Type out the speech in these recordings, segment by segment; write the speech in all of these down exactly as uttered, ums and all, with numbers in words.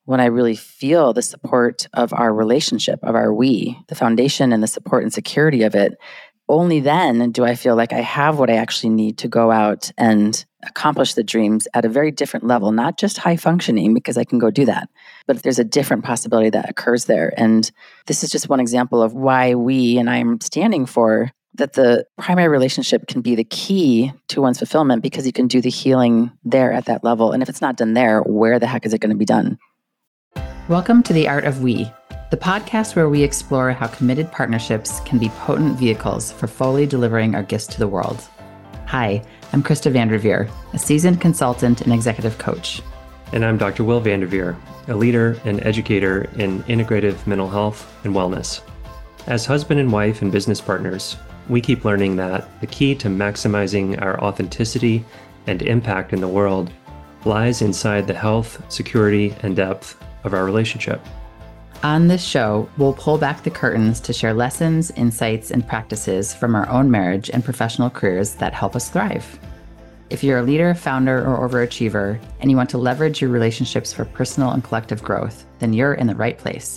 when I really feel the support of our relationship, of our we, the foundation and the support and security of it, only then do I feel like I have what I actually need to go out and accomplish the dreams at a very different level, not just high functioning, because I can go do that, but there's a different possibility that occurs there. And this is just one example of why we, and I'm standing for, that the primary relationship can be the key to one's fulfillment, because you can do the healing there at that level. And if it's not done there, where the heck is it going to be done? Welcome to The Art of We, the podcast where we explore how committed partnerships can be potent vehicles for fully delivering our gifts to the world. Hi, I'm Krista Vanderveer, a seasoned consultant and executive coach. And I'm Doctor Will Vanderveer, a leader and educator in integrative mental health and wellness. As husband and wife and business partners, we keep learning that the key to maximizing our authenticity and impact in the world lies inside the health, security, and depth of our relationship. On this show, we'll pull back the curtains to share lessons, insights, and practices from our own marriage and professional careers that help us thrive. If you're a leader, founder, or overachiever, and you want to leverage your relationships for personal and collective growth, then you're in the right place.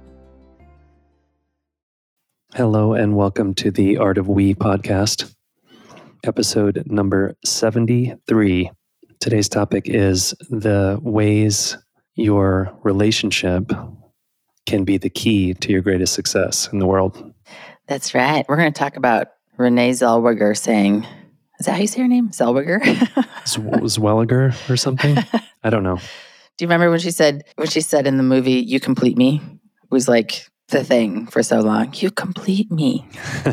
Hello, and welcome to the Art of We podcast, episode number seventy-three. Today's topic is the ways your relationship can be the key to your greatest success in the world. That's right. We're going to talk about Renee Zellweger saying, is that how you say her name? Zellweger? Zwelliger or something? I don't know. Do you remember when she said, when she said in the movie, "You complete me"? It was like the thing for so long. You complete me.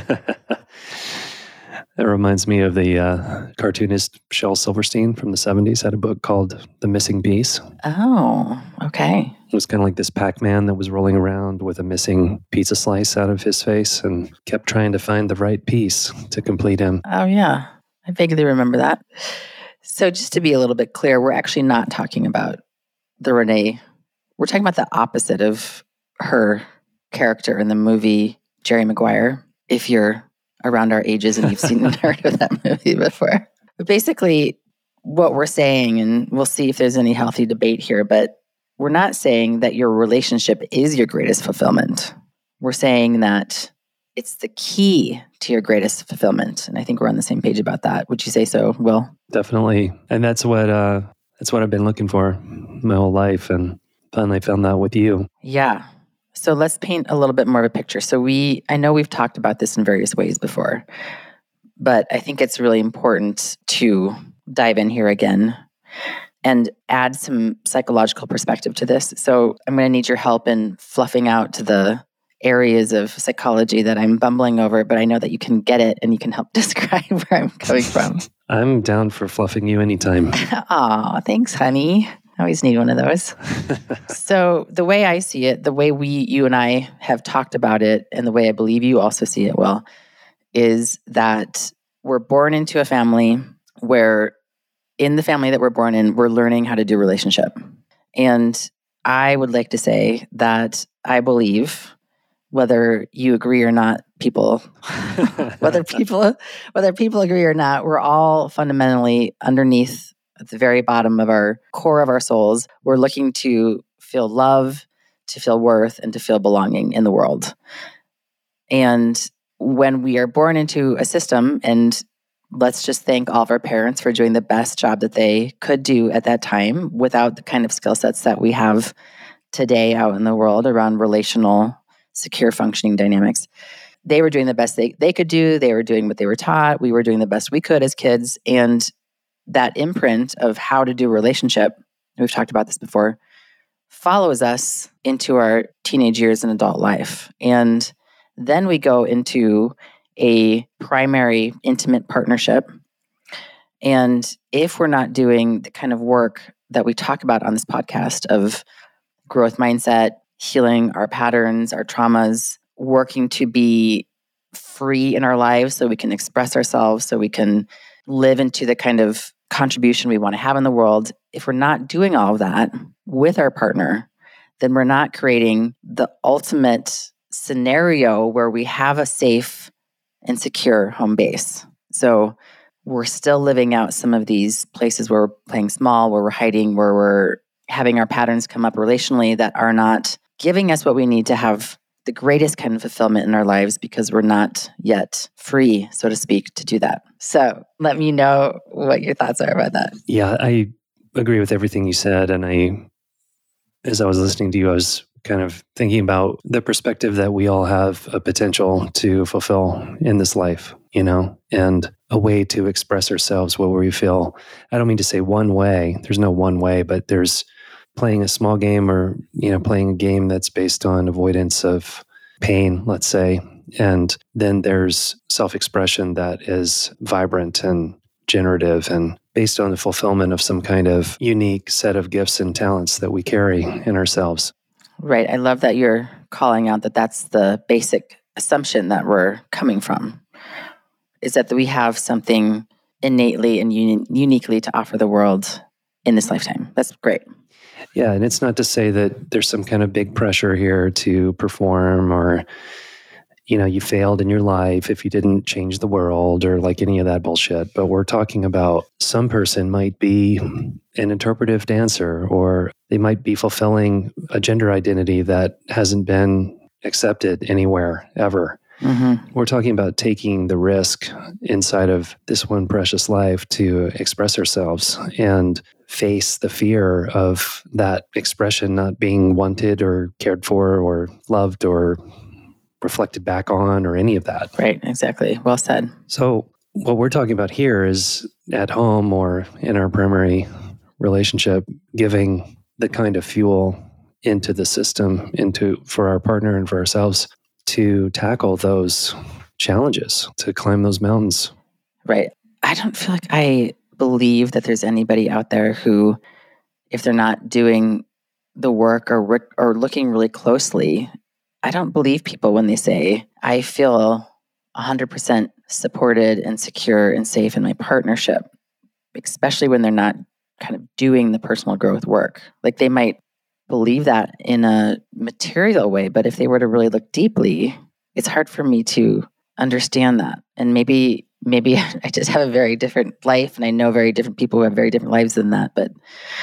That reminds me of the uh, cartoonist Shel Silverstein from the seventies, had a book called The Missing Piece. Oh, okay. It was kind of like this Pac-Man that was rolling around with a missing pizza slice out of his face and kept trying to find the right piece to complete him. Oh, yeah. I vaguely remember that. So just to be a little bit clear, we're actually not talking about the Renee. We're talking about the opposite of her character in the movie Jerry Maguire, if you're around our ages and you've seen and heard of that movie before. But basically, what we're saying, and we'll see if there's any healthy debate here, but we're not saying that your relationship is your greatest fulfillment. We're saying that it's the key to your greatest fulfillment. And I think we're on the same page about that. Would you say so, Will? Definitely. And that's what uh, that's what I've been looking for my whole life, and finally found that with you. Yeah. So let's paint a little bit more of a picture. So we, I know we've talked about this in various ways before, but I think it's really important to dive in here again and add some psychological perspective to this. So I'm going to need your help in fluffing out the areas of psychology that I'm bumbling over, but I know that you can get it and you can help describe where I'm coming from. I'm down for fluffing you anytime. Aw, thanks, honey. I always need one of those. So the way I see it, the way we, you and I have talked about it, and the way I believe you also see it, Will, is that we're born into a family where in the family that we're born in, we're learning how to do relationship. And I would like to say that I believe, whether you agree or not, people, whether people, whether people agree or not, we're all fundamentally underneath at the very bottom of our core of our souls, we're looking to feel love, to feel worth, and to feel belonging in the world. And when we are born into a system, and let's just thank all of our parents for doing the best job that they could do at that time without the kind of skill sets that we have today out in the world around relational, secure functioning dynamics. They were doing the best they, they could do. They were doing what they were taught. We were doing the best we could as kids. And that imprint of how to do relationship, we've talked about this before, follows us into our teenage years and adult life. And then we go into a primary intimate partnership. And if we're not doing the kind of work that we talk about on this podcast of growth mindset, healing our patterns, our traumas, working to be free in our lives so we can express ourselves, so we can live into the kind of contribution we want to have in the world, if we're not doing all of that with our partner, then we're not creating the ultimate scenario where we have a safe and secure home base. So we're still living out some of these places where we're playing small, where we're hiding, where we're having our patterns come up relationally that are not giving us what we need to have the greatest kind of fulfillment in our lives because we're not yet free, so to speak, to do that. So let me know what your thoughts are about that. Yeah, I agree with everything you said. And I, as I was listening to you, I was kind of thinking about the perspective that we all have a potential to fulfill in this life, you know, and a way to express ourselves where we feel. I don't mean to say one way. There's no one way, but there's playing a small game or, you know, playing a game that's based on avoidance of pain, let's say. And then there's self-expression that is vibrant and generative and based on the fulfillment of some kind of unique set of gifts and talents that we carry in ourselves. Right. I love that you're calling out that that's the basic assumption that we're coming from, is that we have something innately and uni- uniquely to offer the world in this lifetime. That's great. Yeah, and it's not to say that there's some kind of big pressure here to perform or, you know, you failed in your life if you didn't change the world or like any of that bullshit. But we're talking about some person might be an interpretive dancer or they might be fulfilling a gender identity that hasn't been accepted anywhere ever. Mm-hmm. We're talking about taking the risk inside of this one precious life to express ourselves and face the fear of that expression not being wanted or cared for or loved or reflected back on or any of that. Right, exactly. Well said. So what we're talking about here is at home or in our primary relationship, giving the kind of fuel into the system, into for our partner and for ourselves to tackle those challenges, to climb those mountains. Right. I don't feel like I believe that there's anybody out there who, if they're not doing the work or or looking really closely, I don't believe people when they say, I feel one hundred percent supported and secure and safe in my partnership, especially when they're not kind of doing the personal growth work. Like they might believe that in a material way, but if they were to really look deeply, it's hard for me to understand that. And maybe maybe I just have a very different life and I know very different people who have very different lives than that. But,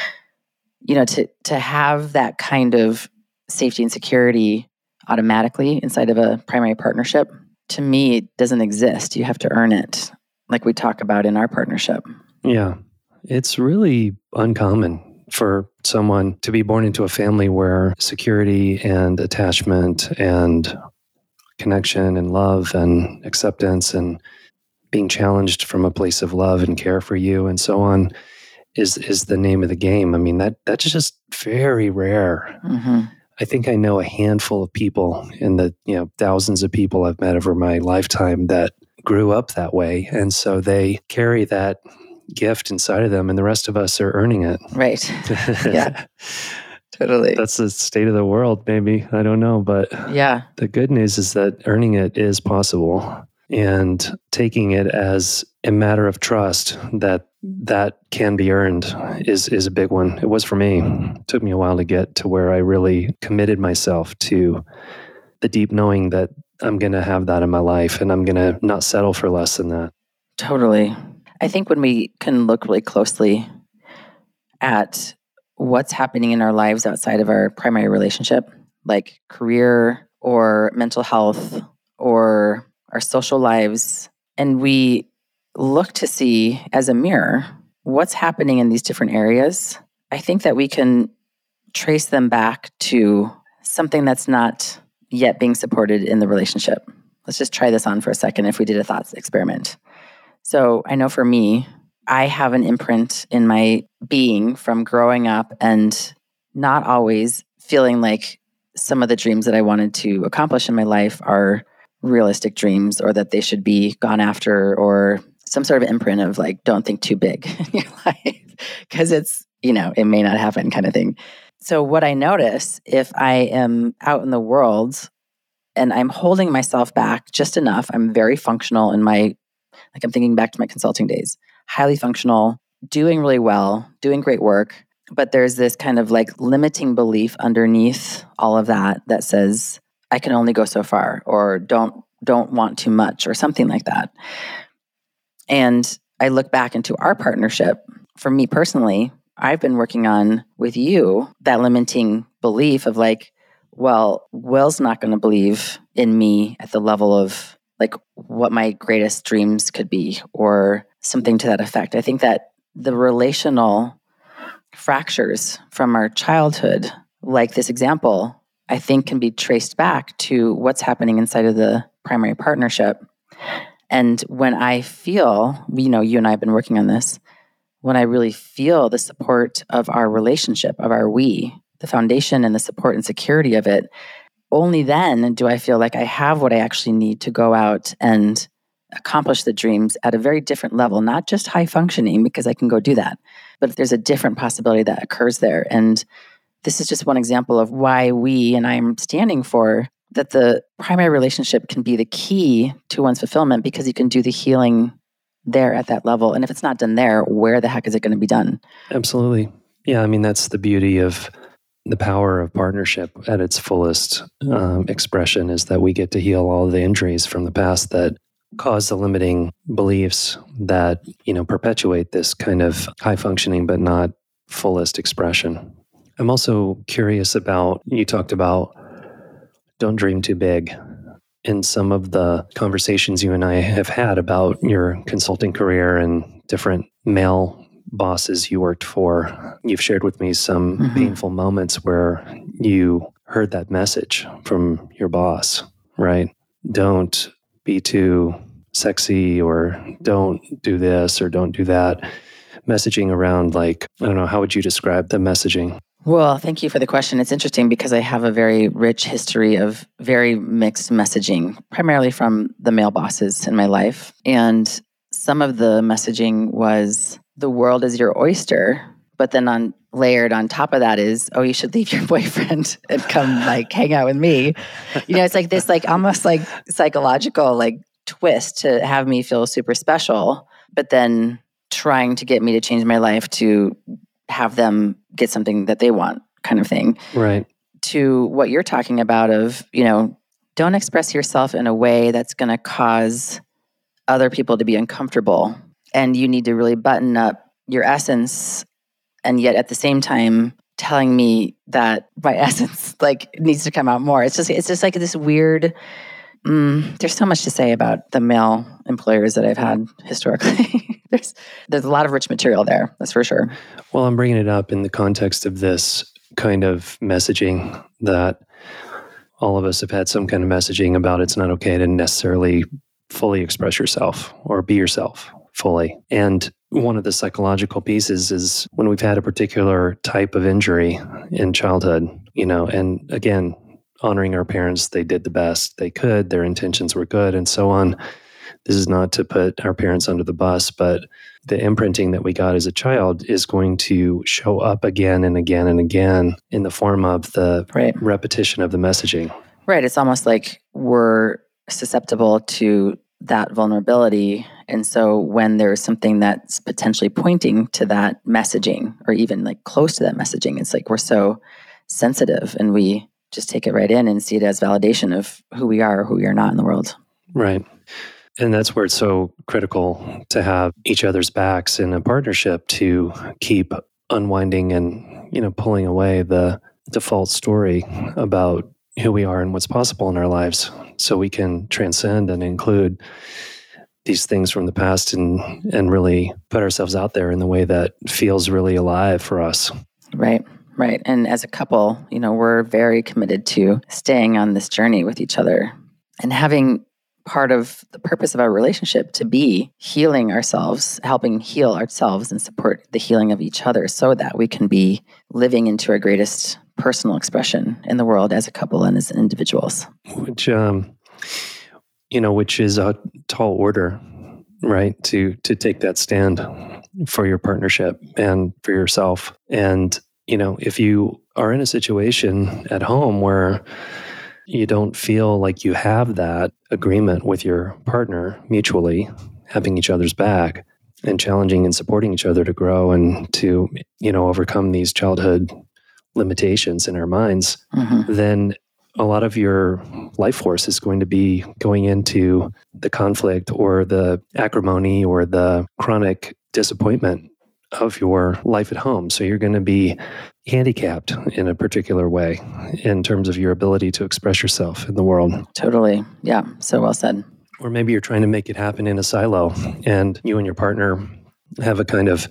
you know, to to have that kind of safety and security automatically inside of a primary partnership, to me, it doesn't exist. You have to earn it, like we talk about in our partnership. Yeah, it's really uncommon for someone to be born into a family where security and attachment and connection and love and acceptance and being challenged from a place of love and care for you and so on is is the name of the game. I mean, that that's just very rare. Mm-hmm. I think I know a handful of people in the, you know, thousands of people I've met over my lifetime that grew up that way. And so they carry that gift inside of them and the rest of us are earning it. Right. Yeah, totally. That's the state of the world, maybe. I don't know. But yeah, the good news is that earning it is possible and taking it as a matter of trust that that can be earned is is a big one. It was for me. It took me a while to get to where I really committed myself to the deep knowing that I'm going to have that in my life and I'm going to not settle for less than that. Totally. I think when we can look really closely at what's happening in our lives outside of our primary relationship, like career or mental health or our social lives, and we look to see as a mirror what's happening in these different areas, I think that we can trace them back to something that's not yet being supported in the relationship. Let's just try this on for a second if we did a thoughts experiment. So I know for me, I have an imprint in my being from growing up and not always feeling like some of the dreams that I wanted to accomplish in my life are realistic dreams or that they should be gone after, or some sort of imprint of like, don't think too big in your life because it's, you know, it may not happen kind of thing. So what I notice if I am out in the world and I'm holding myself back just enough, I'm very functional in my, like I'm thinking back to my consulting days, highly functional, doing really well, doing great work. But there's this kind of like limiting belief underneath all of that that says, I can only go so far, or don't don't want too much, or something like that. And I look back into our partnership. For me personally, I've been working on with you, that limiting belief of like, well, Will's not going to believe in me at the level of like what my greatest dreams could be or something to that effect. I think that the relational fractures from our childhood, like this example, I think can be traced back to what's happening inside of the primary partnership. And when I feel, you know, you and I have been working on this, when I really feel the support of our relationship, of our we, the foundation and the support and security of it, only then do I feel like I have what I actually need to go out and accomplish the dreams at a very different level, not just high functioning, because I can go do that, but there's a different possibility that occurs there. And this is just one example of why we, and I'm standing for, that the primary relationship can be the key to one's fulfillment, because you can do the healing there at that level. And if it's not done there, where the heck is it going to be done? Absolutely. Yeah, I mean, that's the beauty of the power of partnership at its fullest um, expression, is that we get to heal all of the injuries from the past that cause the limiting beliefs that, you know, perpetuate this kind of high functioning but not fullest expression. I'm also curious about, you talked about don't dream too big. In some of the conversations you and I have had about your consulting career and different male bosses you worked for, you've shared with me some mm-hmm. painful moments where you heard that message from your boss, right? Don't be too sexy, or don't do this, or don't do that. Messaging around, like, I don't know, how would you describe the messaging? Well, thank you for the question. It's interesting because I have a very rich history of very mixed messaging, primarily from the male bosses in my life. And some of the messaging was, the world is your oyster, but then on layered on top of that is, oh, you should leave your boyfriend and come like hang out with me. You know, it's like this, like almost like psychological like twist to have me feel super special, but then trying to get me to change my life to have them get something that they want, kind of thing. Right. To what you're talking about of, you know, don't express yourself in a way that's going to cause other people to be uncomfortable. And you need to really button up your essence. And yet at the same time, telling me that my essence like needs to come out more. It's just, it's just like this weird, mm, there's so much to say about the male employers that I've had historically. there's, there's a lot of rich material there. That's for sure. Well, I'm bringing it up in the context of this kind of messaging that all of us have had some kind of messaging about. It's not okay to necessarily fully express yourself or be yourself fully. And one of the psychological pieces is when we've had a particular type of injury in childhood, you know, and again, honoring our parents, they did the best they could, their intentions were good, and so on. This is not to put our parents under the bus, but the imprinting that we got as a child is going to show up again and again and again in the form of the right. repetition of the messaging. Right. It's almost like we're susceptible to that vulnerability. And so when there's something that's potentially pointing to that messaging, or even like close to that messaging, it's like we're so sensitive and we just take it right in and see it as validation of who we are or who we are not in the world. Right. And that's where it's so critical to have each other's backs in a partnership to keep unwinding and, you know, pulling away the default story about who we are and what's possible in our lives, so we can transcend and include these things from the past and and really put ourselves out there in the way that feels really alive for us. Right, right. And as a couple, you know, we're very committed to staying on this journey with each other and having part of the purpose of our relationship to be healing ourselves, helping heal ourselves and support the healing of each other so that we can be living into our greatest personal expression in the world as a couple and as individuals. Which, um, you know, which is a tall order, right? To, to take that stand for your partnership and for yourself. And, you know, if you are in a situation at home where you don't feel like you have that agreement with your partner mutually, having each other's back and challenging and supporting each other to grow and to, you know, overcome these childhood limitations in our minds, mm-hmm. then a lot of your life force is going to be going into the conflict or the acrimony or the chronic disappointment of your life at home. So you're going to be handicapped in a particular way in terms of your ability to express yourself in the world. Totally. Yeah. So well said. Or maybe you're trying to make it happen in a silo, and you and your partner have a kind of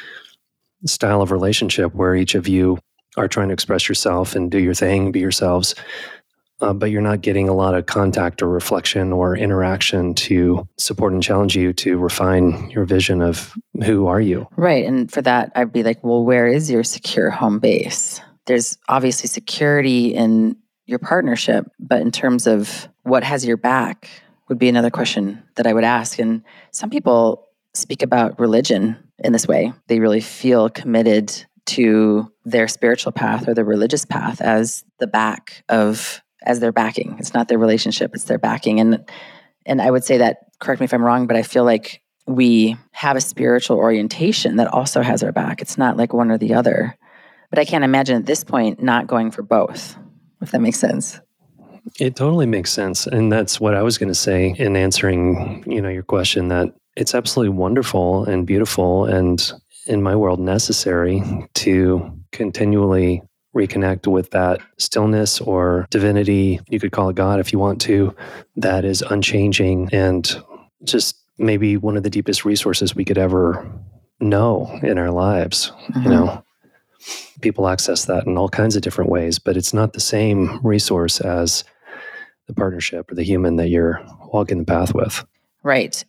style of relationship where each of you are trying to express yourself and do your thing, be yourselves, uh, but you're not getting a lot of contact or reflection or interaction to support and challenge you to refine your vision of who are you. Right. And for that, I'd be like, well, where is your secure home base? There's obviously security in your partnership, but in terms of what has your back would be another question that I would ask. And some people speak about religion in this way. They really feel committed to their spiritual path or their religious path as the back of, as their backing. It's not their relationship, it's their backing. And and I would say that, correct me if I'm wrong, but I feel like we have a spiritual orientation that also has our back. It's not like one or the other. But I can't imagine at this point not going for both, if that makes sense. It totally makes sense. And that's what I was going to say in answering, you know, your question, that it's absolutely wonderful and beautiful and, in my world, necessary to continually reconnect with that stillness or divinity, you could call it God if you want to, that is unchanging and just maybe one of the deepest resources we could ever know in our lives. Mm-hmm. You know, people access that in all kinds of different ways, but it's not the same resource as the partnership or the human that you're walking the path with. Right.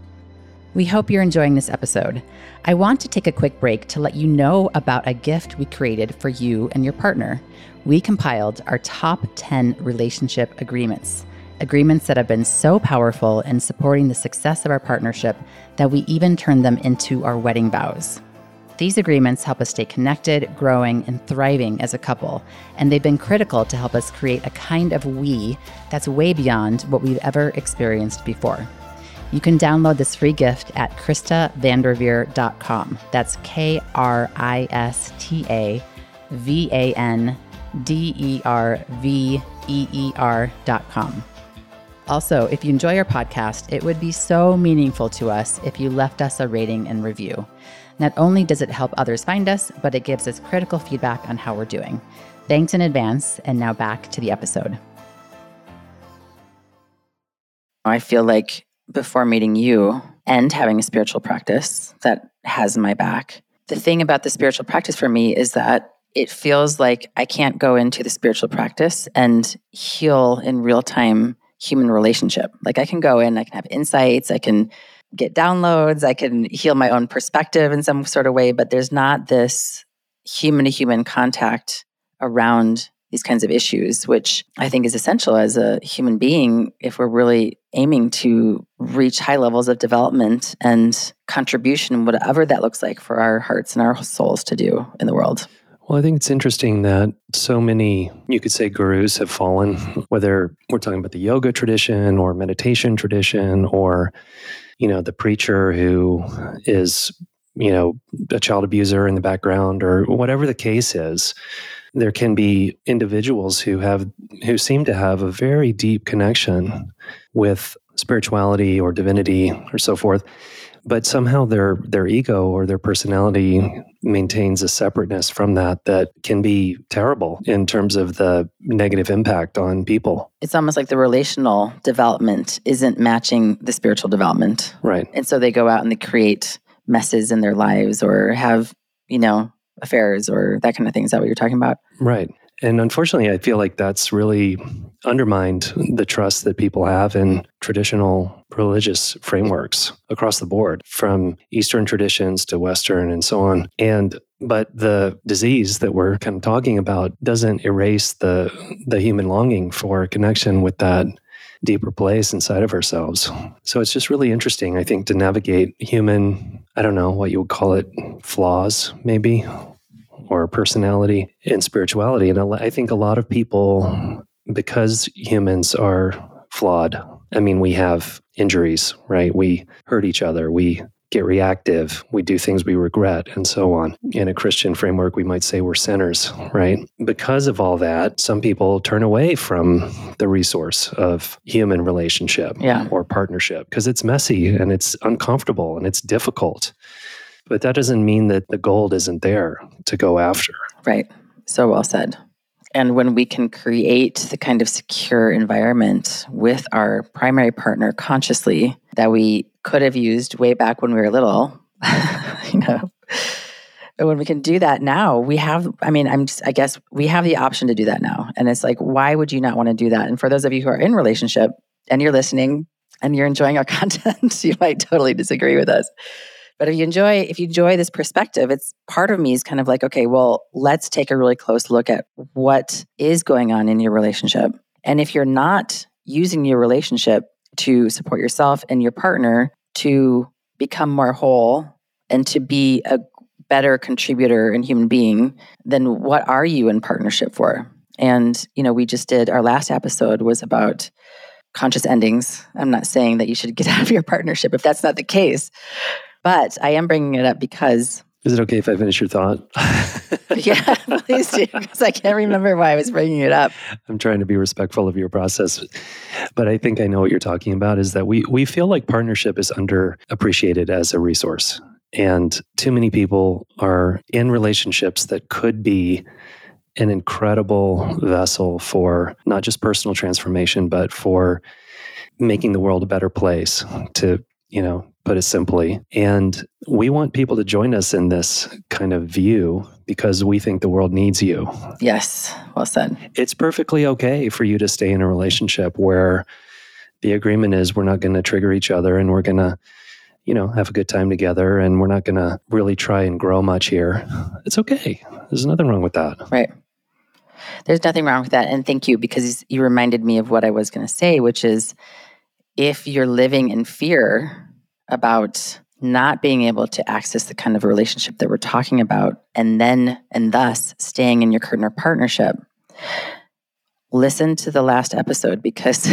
We hope you're enjoying this episode. I want to take a quick break to let you know about a gift we created for you and your partner. We compiled our top ten relationship agreements, agreements that have been so powerful in supporting the success of our partnership that we even turned them into our wedding vows. These agreements help us stay connected, growing, and thriving as a couple, and they've been critical to help us create a kind of we that's way beyond what we've ever experienced before. You can download this free gift at krista vanderveer dot com. That's K R I S T A V A N D E R V E E R dot com. Also, if you enjoy our podcast, it would be so meaningful to us if you left us a rating and review. Not only does it help others find us, but it gives us critical feedback on how we're doing. Thanks in advance, and now back to the episode. I feel like before meeting you and having a spiritual practice that has my back, the thing about the spiritual practice for me is that it feels like I can't go into the spiritual practice and heal in real time human relationship. Like I can go in, I can have insights, I can get downloads, I can heal my own perspective in some sort of way, but there's not this human to human contact around these kinds of issues, which I think is essential as a human being if we're really aiming to reach high levels of development and contribution, whatever that looks like for our hearts and our souls to do in the world. Well, I think it's interesting that so many, you could say, gurus have fallen, whether we're talking about the yoga tradition or meditation tradition or, you know, the preacher who is, you know, a child abuser in the background or whatever the case is. There can be individuals who have, who seem to have a very deep connection with spirituality or divinity or so forth, but somehow their their ego or their personality maintains a separateness from that that can be terrible in terms of the negative impact on people. It's almost like the relational development isn't matching the spiritual development. Right. And so they go out and they create messes in their lives or have, you know, affairs or that kind of thing. Is that what you're talking about? Right. And unfortunately, I feel like that's really undermined the trust that people have in traditional religious frameworks across the board, from Eastern traditions to Western and so on. And but the disease that we're kind of talking about doesn't erase the the human longing for connection with that deeper place inside of ourselves. So it's just really interesting, I think, to navigate human, I don't know what you would call it, flaws maybe, or personality in spirituality. And I think a lot of people, because humans are flawed, I mean, we have injuries, right? We hurt each other. We get reactive. We do things we regret and so on. In a Christian framework, we might say we're sinners, right? Because of all that, some people turn away from the resource of human relationship yeah. or partnership because it's messy and it's uncomfortable and it's difficult. But that doesn't mean that the gold isn't there to go after. Right. So well said. And when we can create the kind of secure environment with our primary partner consciously that we could have used way back when we were little, you know, but when we can do that now, we have, I mean, I'm just, I guess we have the option to do that now. And it's like, why would you not want to do that? And for those of you who are in relationship and you're listening and you're enjoying our content, you might totally disagree with us. But if you enjoy, if you enjoy this perspective, it's part of me is kind of like, okay, well, let's take a really close look at what is going on in your relationship. And if you're not using your relationship to support yourself and your partner to become more whole and to be a better contributor and human being, then what are you in partnership for? And, you know, we just did, our last episode was about conscious endings. I'm not saying that you should get out of your partnership if that's not the case. But I am bringing it up because... Is it okay if I finish your thought? Yeah, please do, because I can't remember why I was bringing it up. I'm trying to be respectful of your process. But I think I know what you're talking about, is that we we feel like partnership is underappreciated as a resource. And too many people are in relationships that could be an incredible vessel for not just personal transformation, but for making the world a better place, to, you know, put it simply. And we want people to join us in this kind of view because we think the world needs you. Yes, well said. It's perfectly okay for you to stay in a relationship where the agreement is we're not going to trigger each other and we're going to, you know, have a good time together and we're not going to really try and grow much here. It's okay. There's nothing wrong with that. Right. There's nothing wrong with that. And thank you, because you reminded me of what I was going to say, which is if you're living in fear about not being able to access the kind of relationship that we're talking about, and then, and thus staying in your current partnership, listen to the last episode, because,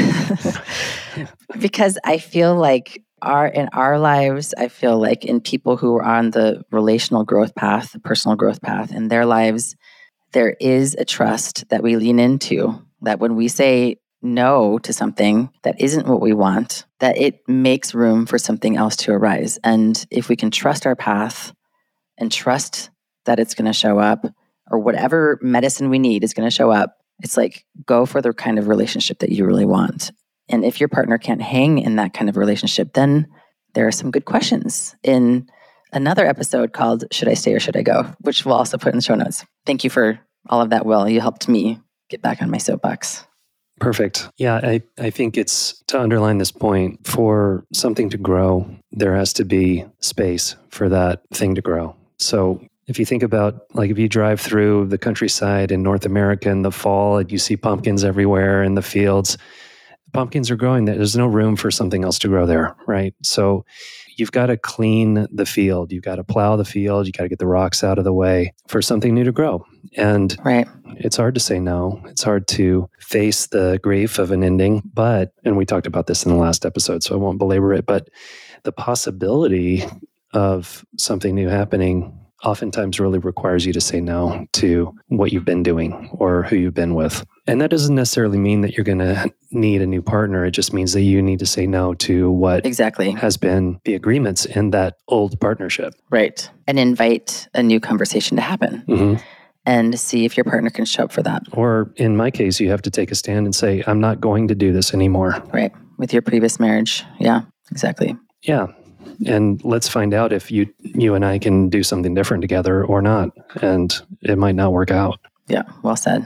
because I feel like our, in our lives, I feel like in people who are on the relational growth path, the personal growth path in their lives, there is a trust that we lean into, that when we say no to something that isn't what we want, that it makes room for something else to arise. And if we can trust our path and trust that it's going to show up, or whatever medicine we need is going to show up, it's like, go for the kind of relationship that you really want. And if your partner can't hang in that kind of relationship, then there are some good questions in another episode called Should I Stay or Should I Go?, which we'll also put in the show notes. Thank you for all of that, Will. You helped me get back on my soapbox. Perfect. Yeah, I, I think it's, to underline this point, for something to grow, there has to be space for that thing to grow. So if you think about, like, if you drive through the countryside in North America in the fall and you see pumpkins everywhere in the fields, the pumpkins are growing. There's no room for something else to grow there, right? So you've got to clean the field. You've got to plow the field. You got to get the rocks out of the way for something new to grow. And right. It's hard to say no. It's hard to face the grief of an ending. But, and we talked about this in the last episode, so I won't belabor it, but the possibility of something new happening oftentimes really requires you to say no to what you've been doing or who you've been with. And that doesn't necessarily mean that you're going to need a new partner. It just means that you need to say no to what exactly has been the agreements in that old partnership. Right. And invite a new conversation to happen. Mm-hmm. And see if your partner can show up for that. Or in my case, you have to take a stand and say, I'm not going to do this anymore. Right. With your previous marriage. Yeah, exactly. Yeah. And let's find out if you you and I can do something different together or not. And it might not work out. Yeah, well said.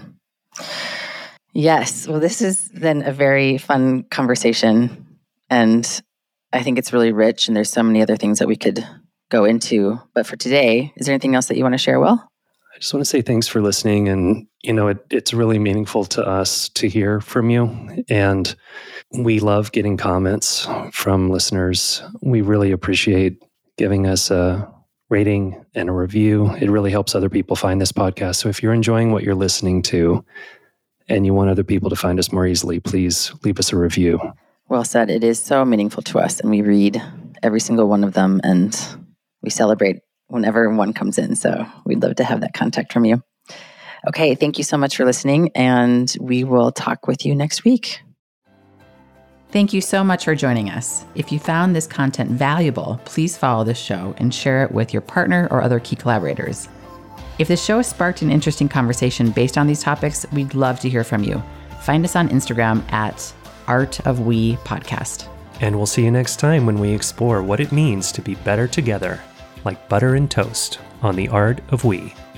Yes. Well, this is then a very fun conversation. And I think it's really rich. And there's so many other things that we could go into. But for today, is there anything else that you want to share, Will? I just want to say thanks for listening. And, you know, it, it's really meaningful to us to hear from you. And we love getting comments from listeners. We really appreciate giving us a rating and a review. It really helps other people find this podcast. So if you're enjoying what you're listening to and you want other people to find us more easily, please leave us a review. Well said. It is so meaningful to us. And we read every single one of them and we celebrate whenever one comes in. So we'd love to have that contact from you. Okay, thank you so much for listening, and we will talk with you next week. Thank you so much for joining us. If you found this content valuable, please follow this show and share it with your partner or other key collaborators. If the show sparked an interesting conversation based on these topics, we'd love to hear from you. Find us on Instagram at Art of We Podcast. And we'll see you next time when we explore what it means to be better together, like butter and toast on the Art of We.